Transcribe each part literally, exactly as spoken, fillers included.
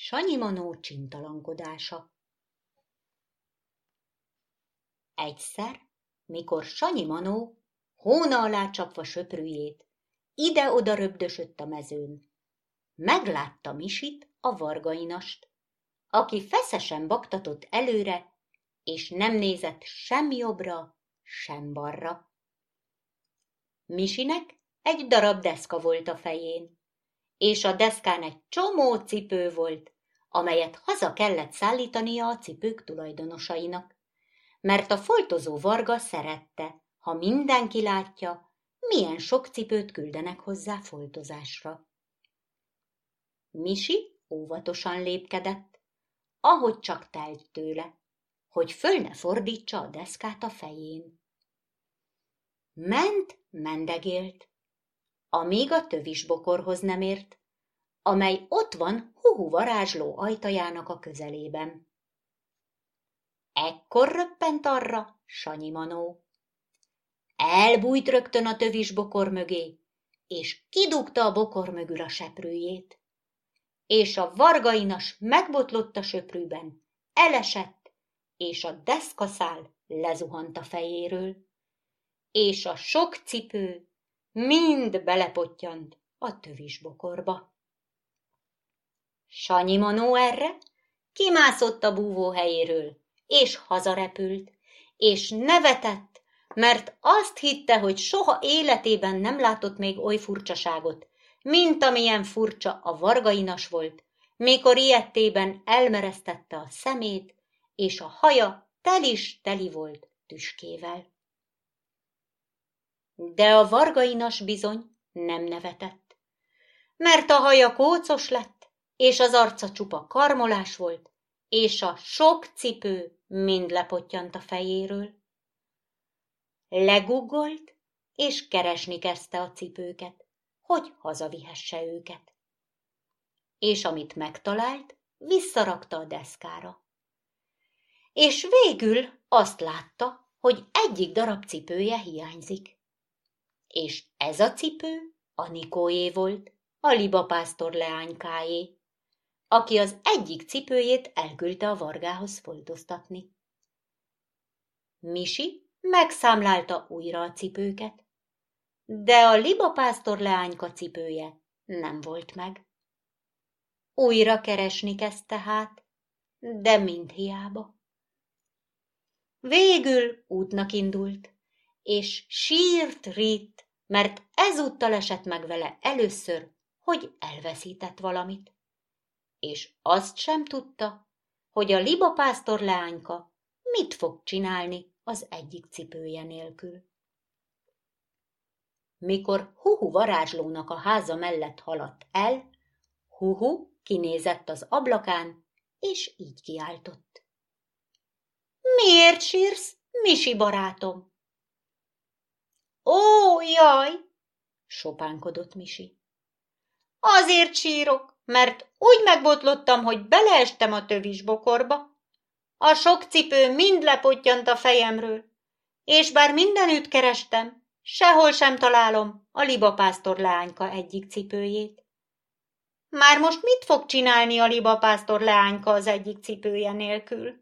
Sanyi Manó csintalankodása. Egyszer, mikor Sanyi Manó, hóna alá csapva söprűjét, ide-oda röbdösött a mezőn, meglátta Misit, a vargainast, aki feszesen baktatott előre, és nem nézett sem jobbra, sem balra. Misinek egy darab deszka volt a fején, és a deszkán egy csomó cipő volt, amelyet haza kellett szállítania a cipők tulajdonosainak, mert a foltozó varga szerette, ha mindenki látja, milyen sok cipőt küldenek hozzá foltozásra. Misi óvatosan lépkedett, ahogy csak telt tőle, hogy föl ne fordítsa a deszkát a fején. Ment, mendegélt, amíg a tövisbokorhoz nem ért, amely ott van Huhu varázsló ajtajának a közelében. Ekkor röppent arra Sanyi Manó. Elbújt rögtön a tövisbokor mögé, és kidugta a bokor mögül a seprűjét. És a vargainas megbotlott a söprűben, elesett, és a deszkaszál lezuhant a fejéről, és a sok cipő mind belepottyant a tövisbokorba. Sanyi Manó erre kimászott a búvóhelyéről, és hazarepült, és nevetett, mert azt hitte, hogy soha életében nem látott még oly furcsaságot, mint amilyen furcsa a vargainas volt, mikor ijedtében elmeresztette a szemét, és a haja telis teli volt tüskével. De a vargainas bizony nem nevetett, mert a haja kócos lett, és az arca csupa karmolás volt, és a sok cipő mind lepottyant a fejéről. Leguggolt, és keresni kezdte a cipőket, hogy hazavihesse őket. És amit megtalált, visszarakta a deszkára. És végül azt látta, hogy egyik darab cipője hiányzik. És ez a cipő Anikóé volt, a libapásztor leánykáé, aki az egyik cipőjét elküldte a vargához foltoztatni. Misi megszámlálta újra a cipőket, de a libapásztor leányka cipője nem volt meg. Újra keresni kezdte hát, de mind hiába. Végül útnak indult, és sírt-rírt, mert ezúttal esett meg vele először, hogy elveszített valamit. És azt sem tudta, hogy a libapásztor leányka mit fog csinálni az egyik cipője nélkül. Mikor Huhu varázslónak a háza mellett haladt el, Huhu kinézett az ablakán, és így kiáltott. Miért sírsz, Misi barátom? Ó, jaj, sopánkodott Misi. Azért sírok, mert úgy megbotlottam, hogy beleestem a tövisbokorba. A sok cipő mind lepottyant a fejemről, és bár mindenütt kerestem, sehol sem találom a libapásztor leányka egyik cipőjét. Már most mit fog csinálni a libapásztor leányka az egyik cipője nélkül?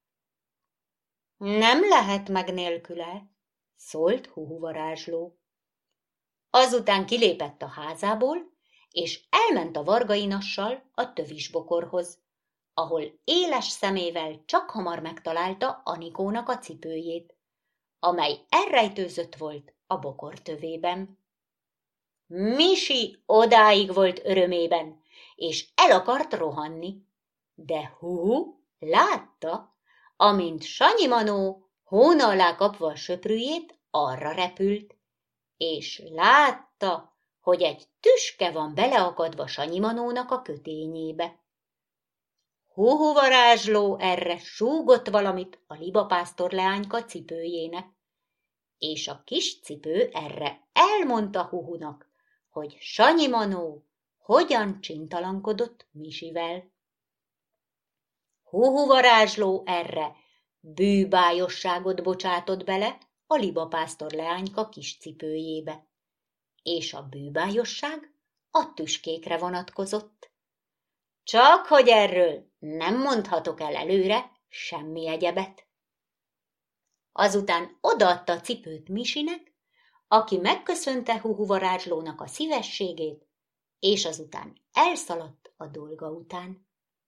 Nem lehet meg nélküle, szólt Huhu varázsló. Azután kilépett a házából, és elment a vargainassal a tövisbokorhoz, ahol éles szemével csak hamar megtalálta Anikónak a cipőjét, amely elrejtőzött volt a bokor tövében. Misi odáig volt örömében, és el akart rohanni, de Huhu látta, amint Sanyi Manó hóna alá kapva a söprűjét arra repült, és látta, hogy egy tüske van beleakadva Sanyi Manónak a kötényébe. Huhu varázsló erre súgott valamit a libapásztor leányka cipőjének, és a kis cipő erre elmondta Huhunak, hogy Sanyi Manó hogyan csintalankodott Misivel. Huhu varázsló erre bűbájosságot bocsátott bele a libapásztor leányka kis cipőjébe, és a bűbájosság a tüskékre vonatkozott. csak hogy erről nem mondhatok el előre semmi egyebet. Azután odaadta a cipőt Misinek, aki megköszönte Huhu varázslónak a szívességét, és azután elszaladt a dolga után.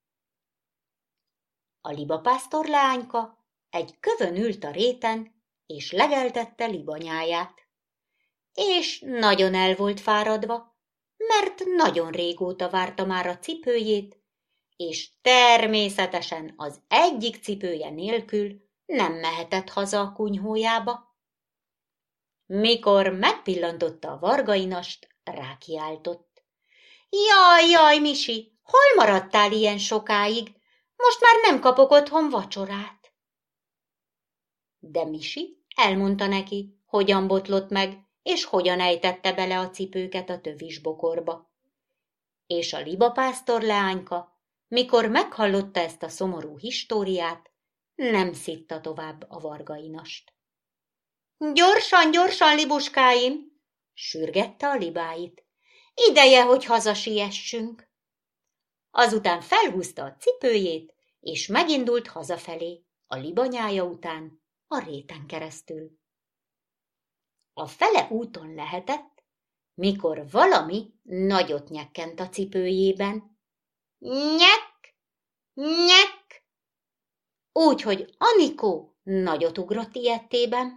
A libapásztor leányka egy kövön ült a réten, és legeltette libanyáját. És nagyon el volt fáradva, mert nagyon régóta várta már a cipőjét, és természetesen az egyik cipője nélkül nem mehetett haza a kunyhójába. Mikor megpillantotta a vargainast, rákiáltott. Jaj, jaj, Misi, hol maradtál ilyen sokáig? Most már nem kapok otthon vacsorát. De Misi elmondta neki, hogyan botlott meg, és hogyan ejtette bele a cipőket a tövis bokorba. És a libapásztor leányka, mikor meghallotta ezt a szomorú históriát, nem szitta tovább a vargainast. Gyorsan, gyorsan, libuskáim, sürgette a libáit. Ideje, hogy hazasiessünk. Azután felhúzta a cipőjét, és megindult hazafelé, a libanyája után, a réten keresztül. A fele úton lehetett, mikor valami nagyot nyekkent a cipőjében. Nyek, nyek! Úgy, hogy Anikó nagyot ugrott ijedtében.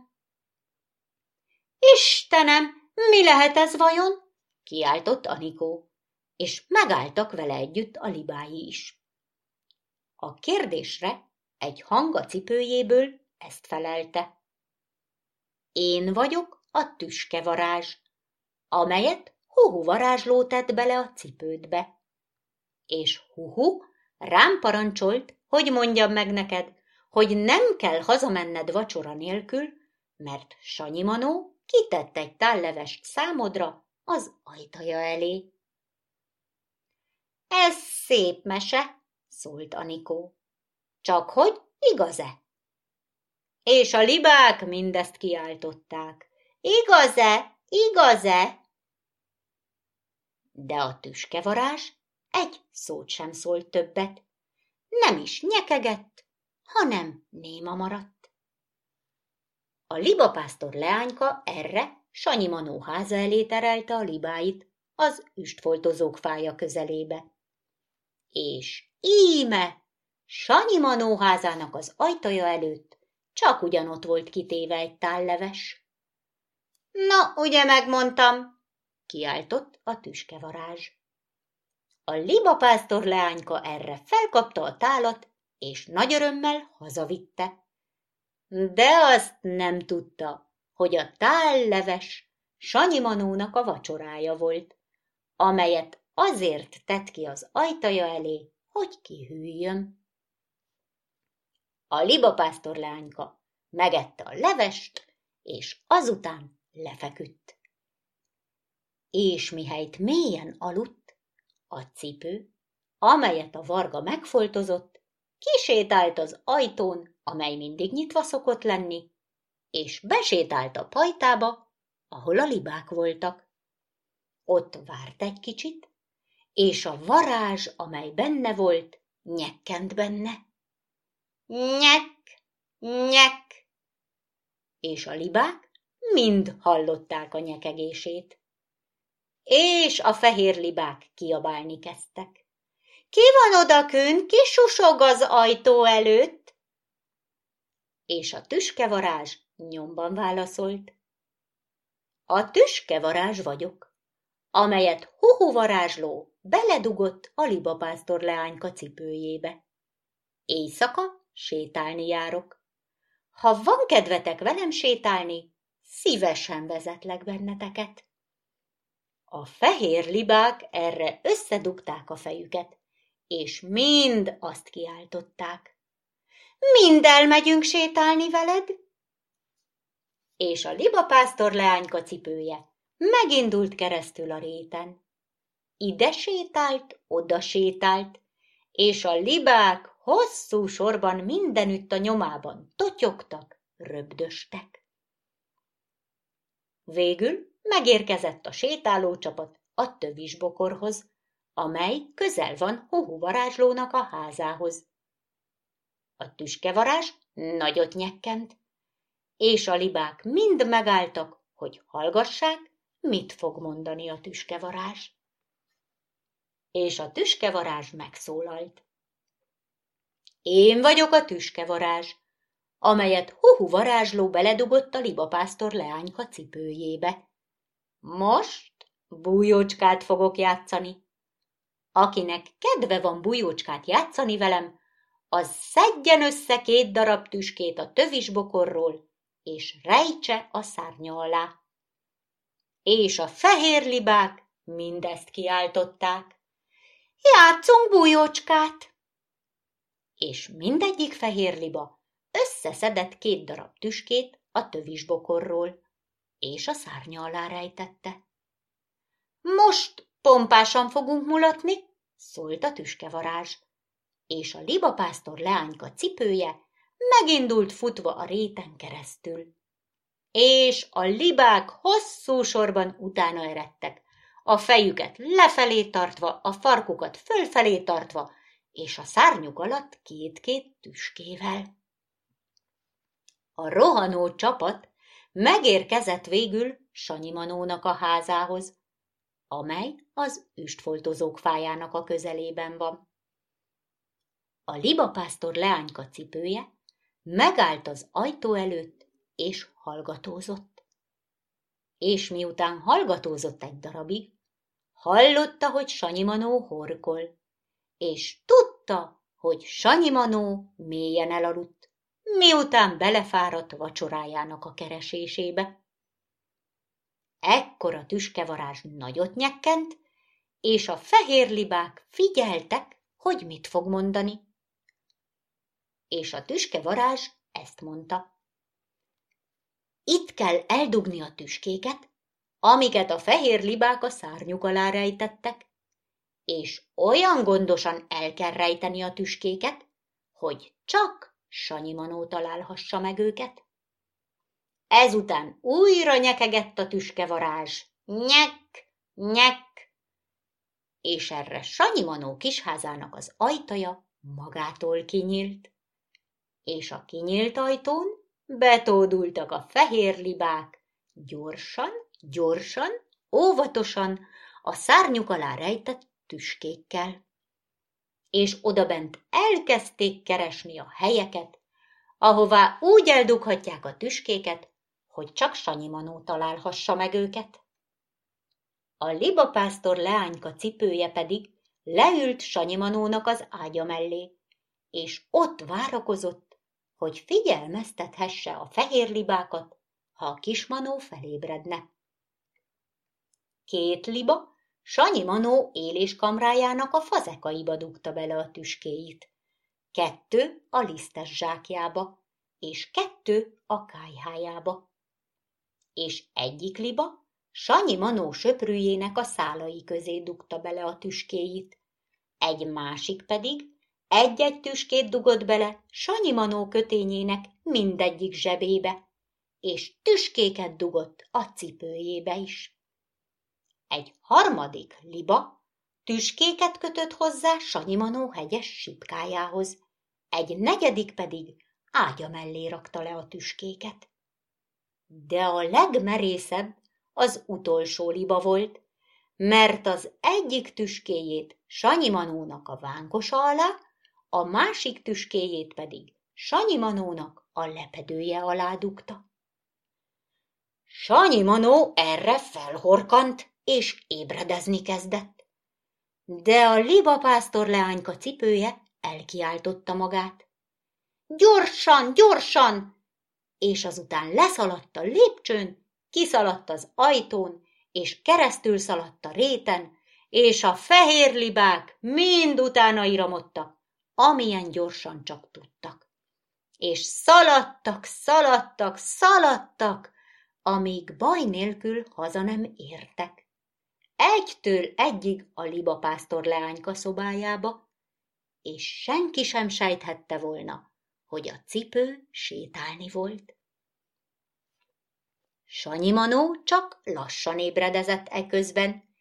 Istenem, mi lehet ez vajon? Kiáltott Anikó, és megálltak vele együtt a libái is. A kérdésre egy hang a cipőjéből ezt felelte. Én vagyok a tüskevarázs, amelyet Huhu varázsló tett bele a cipődbe. És Huhu rám parancsolt, hogy mondjam meg neked, hogy nem kell hazamenned vacsora nélkül, mert Sanyi Manó kitett egy tállevest számodra az ajtaja elé. Ez szép mese, szólt Anikó. Csak hogy igaz-e? És a libák mindezt kiáltották. Igaz-e? Igaz-e? De a tüskevarázs egy szót sem szólt többet. Nem is nyekegett, hanem néma maradt. A libapásztor leányka erre Sanyi Manó háza elé terelte a libáit, az üstfoltozók fája közelébe. És íme, Sanyi Manó házának az ajtaja előtt csak ugyanott volt kitéve egy tálleves. Na, ugye megmondtam, kiáltott a tüskevarázs. A libapásztor leányka erre felkapta a tálat, és nagy örömmel hazavitte. De azt nem tudta, hogy a tálleves Sanyi Manónak a vacsorája volt, amelyet azért tett ki az ajtaja elé, hogy kihűljön. A libapásztor leányka megette a levest, és azután lefeküdt. És mihelyt mélyen aludt, a cipő, amelyet a varga megfoltozott, kisétált az ajtón, amely mindig nyitva szokott lenni, és besétált a pajtába, ahol a libák voltak. Ott várt egy kicsit, és a varázs, amely benne volt, nyekkent benne. Nyek, nyek! És a libák mind hallották a nyekegését. És a fehér libák kiabálni kezdtek. Ki van odakün, ki susog az ajtó előtt? És a tüskevarázs nyomban válaszolt. A tüskevarázs vagyok, amelyet Huhu varázsló beledugott a libapásztor leányka cipőjébe. Éjszaka sétálni járok. Ha van kedvetek velem sétálni, szívesen vezetlek benneteket. A fehér libák erre összedugták a fejüket, és mind azt kiáltották. Mind elmegyünk sétálni veled? És a libapásztor leányka cipője megindult keresztül a réten. Ide sétált, oda sétált, és a libák hosszú sorban mindenütt a nyomában totyogtak, röbdöstek. Végül megérkezett a sétálócsapat a tövisbokorhoz, amely közel van Huhu varázslónak a házához. A tüskevarázs nagyot nyekkent, és a libák mind megálltak, hogy hallgassák, mit fog mondani a tüskevarázs. És a tüskevarázs megszólalt. Én vagyok a tüskevarázs, amelyet Huhu varázsló beledugott a libapásztor leányka cipőjébe. Most bújócskát fogok játszani. Akinek kedve van bújócskát játszani velem, az szedjen össze két darab tüskét a tövisbokorról, és rejtse a szárnya alá. És a fehér libák mindezt kiáltották. Játszunk bújócskát! És mindegyik fehér liba összeszedett két darab tüskét a tövisbokorról, és a szárnya alá rejtette. Most pompásan fogunk mulatni, szólt a tüskevarázs, és a libapásztor leányka cipője megindult futva a réten keresztül. És a libák hosszú sorban utána eredtek, a fejüket lefelé tartva, a farkukat fölfelé tartva, és a szárnyuk alatt két-két tüskével. A rohanó csapat megérkezett végül Sanyi Manónak a házához, amely az üstfoltozók fájának a közelében van. A libapásztor leányka cipője megállt az ajtó előtt, és hallgatózott. És miután hallgatózott egy darabig, hallotta, hogy Sanyi Manó horkol, és tudta, hogy Sanyi Manó mélyen elaludt, miután belefáradt vacsorájának a keresésébe. Ekkor a tüskevarázs nagyot nyekkent, és a fehér libák figyeltek, hogy mit fog mondani. És a tüskevarázs ezt mondta. Itt kell eldugni a tüskéket, amiket a fehér libák a szárnyuk alá rejtettek, és olyan gondosan el kell rejteni a tüskéket, hogy csak Sanyi Manó találhassa meg őket. Ezután újra nyekegett a tüskevarázs. Nyek, nyek! És erre Sanyi Manó kisházának az ajtaja magától kinyílt. És a kinyílt ajtón betódultak a fehér libák, gyorsan, gyorsan, óvatosan, a szárnyuk alá rejtett tüskékkel. És odabent elkezdték keresni a helyeket, ahová úgy eldughatják a tüskéket, hogy csak Sanyi Manó találhassa meg őket. A libapásztor leányka cipője pedig leült Sanyi Manónak az ágya mellé, és ott várakozott, hogy figyelmeztethesse a fehér libákat, ha a kis Manó felébredne. Két liba Sanyi Manó éléskamrájának a fazekaiba dugta bele a tüskéit, kettő a lisztes zsákjába, és kettő a kályhájába. És egyik liba Sanyi Manó söprűjének a szálai közé dugta bele a tüskéit, egy másik pedig egy-egy tüskét dugott bele Sanyi Manó kötényének mindegyik zsebébe, és tüskéket dugott a cipőjébe is. Egy harmadik liba tüskéket kötött hozzá Sanyi Manó hegyes sipkájához, egy negyedik pedig ágya mellé rakta le a tüskéket. De a legmerészebb az utolsó liba volt, mert az egyik tüskéjét Sanyi Manónak a vánkosa alá, a másik tüskéjét pedig Sanyi Manónak a lepedője alá dugta. Sanyi Manó erre felhorkant, és ébredezni kezdett. De a libapásztor leányka cipője elkiáltotta magát. Gyorsan, gyorsan! És azután leszaladt a lépcsőn, kiszaladt az ajtón, és keresztül szaladt a réten, és a fehér libák mind utána iramodtak, amilyen gyorsan csak tudtak. És szaladtak, szaladtak, szaladtak, amíg baj nélkül haza nem értek. Egytől egyig a libapásztor leányka szobájába, és senki sem sejthette volna, hogy a cipő sétálni volt. Sanyi Manó csak lassan ébredezett eközben,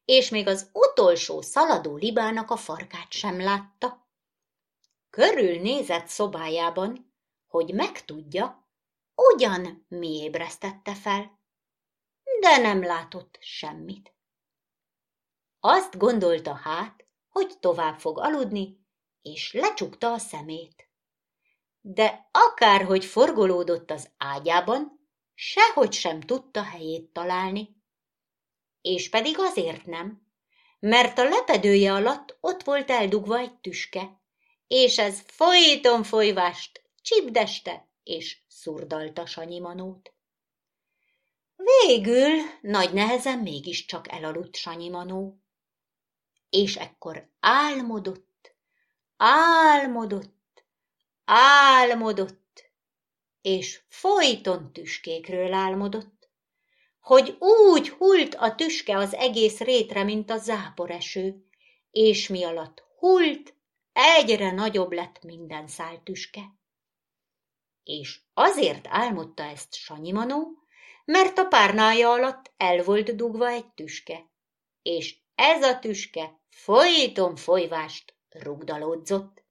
és még az utolsó szaladó libának a farkát sem látta. Körülnézett szobájában, hogy megtudja, ugyan mi ébresztette fel, de nem látott semmit. Azt gondolta hát, hogy tovább fog aludni, és lecsukta a szemét. De akárhogy forgolódott az ágyában, sehogy sem tudta helyét találni. És pedig azért nem, mert a lepedője alatt ott volt eldugva egy tüske, és ez folyton folyvást csipdeste és szurdalta Sanyi Manót. Végül nagy nehezen mégiscsak elaludt Sanyi Manó, és ekkor álmodott, álmodott, álmodott, és folyton tüskékről álmodott, hogy úgy hult a tüske az egész rétre, mint a záporeső, és mi alatt hult, egyre nagyobb lett minden szál tüske. És azért álmodta ezt Sanyi Manó, mert a párnája alatt el volt dugva egy tüske, és ez a tüske folyton folyvást rugdalódzott.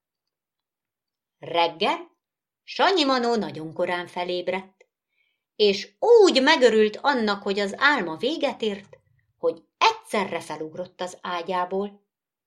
Reggel Sanyi Manó nagyon korán felébredt, és úgy megörült annak, hogy az álma véget ért, hogy egyszerre felugrott az ágyából.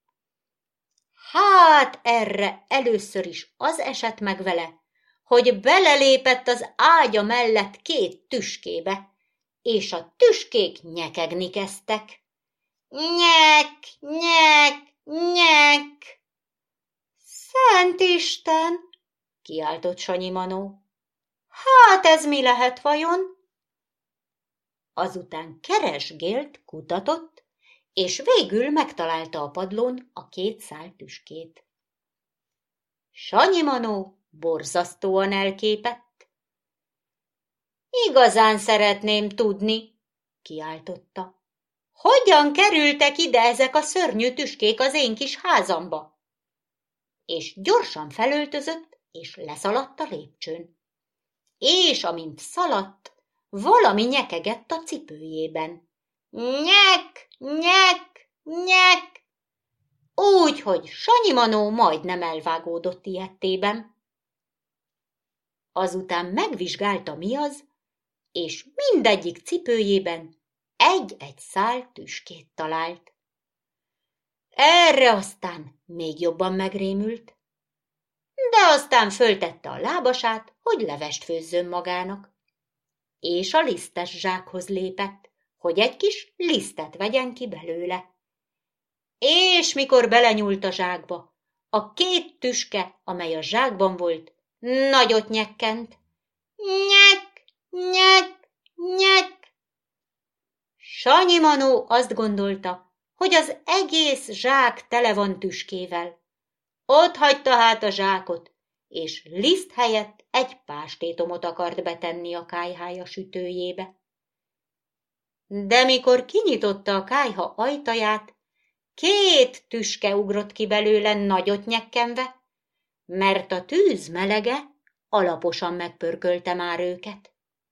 Hát erre először is az esett meg vele, hogy belelépett az ágya mellett két tüskébe, és a tüskék nyekegni kezdtek. Nyek, nyek, nyek! Szent Isten! Kiáltott Sanyi Manó. Hát ez mi lehet vajon? Azután keresgélt, kutatott, és végül megtalálta a padlón a két szál tüskét. Sanyi Manó borzasztóan elképett. Igazán szeretném tudni, kiáltotta, hogyan kerültek ide ezek a szörnyű tüskék az én kis házamba? És gyorsan felöltözött, és leszaladt a lépcsőn. És amint szaladt, valami nyekegett a cipőjében. Nyek, nyek, nyek! Úgy, hogy Sanyi Manó majdnem elvágódott ijedtében. Azután megvizsgálta, mi az, és mindegyik cipőjében egy-egy szál tüskét talált. Erre aztán még jobban megrémült, de aztán föltette a lábasát, hogy levest főzzön magának, és a lisztes zsákhoz lépett, hogy egy kis lisztet vegyen ki belőle. És mikor belenyúlt a zsákba, a két tüske, amely a zsákban volt, nagyot nyekkent. Nyek, nyek, nyek! Sanyi Manó azt gondolta, hogy az egész zsák tele van tüskével. Ott hagyta hát a zsákot, és liszt helyett egy pástétomot akart betenni a kályhája sütőjébe. De mikor kinyitotta a kályha ajtaját, két tüske ugrott ki belőle nagyot nyekkenve, mert a tűz melege alaposan megpörkölte már őket.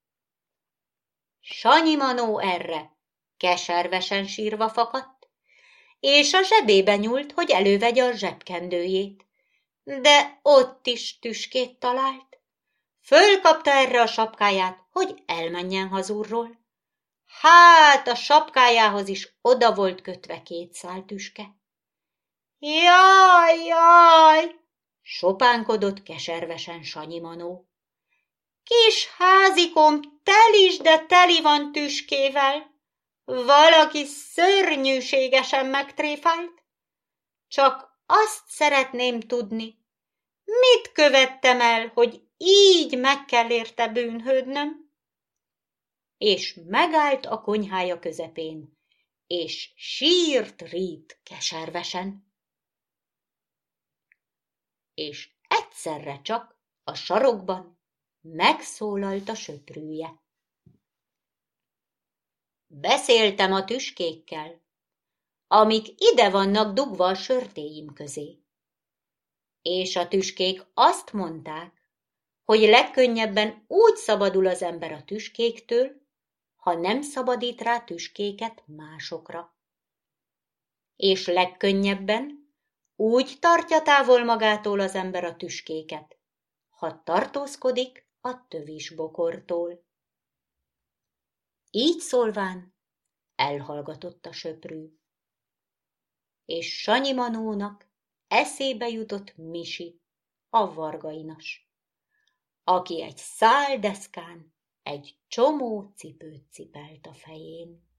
Sanyi Manó erre keservesen sírva fakadt, és a zsebébe nyúlt, hogy elővegye a zsebkendőjét, de ott is tüskét talált. Fölkapta erre a sapkáját, hogy elmenjen hazulról. Hát a sapkájához is oda volt kötve két szál tüske. Jaj, jaj! Sopánkodott keservesen Sanyi Manó. Kis házikom telis, de teli van tüskével. Valaki szörnyűségesen megtréfált. Csak azt szeretném tudni, mit követtem el, hogy így meg kell érte bűnhődnöm? És megállt a konyhája közepén, és sírt rít keservesen. És egyszerre csak a sarokban megszólalt a söprűje. Beszéltem a tüskékkel, amik ide vannak dugva a sörtéim közé. És a tüskék azt mondták, hogy legkönnyebben úgy szabadul az ember a tüskéktől, ha nem szabadít rá tüskéket másokra. és legkönnyebben úgy tartja távol magától az ember a tüskéket, ha tartózkodik a tövisbokortól. Így szólván elhallgatott a söprű, és Sanyi Manónak eszébe jutott Misi, a vargainas, aki egy szál deszkán egy csomó cipőt cipelt a fején.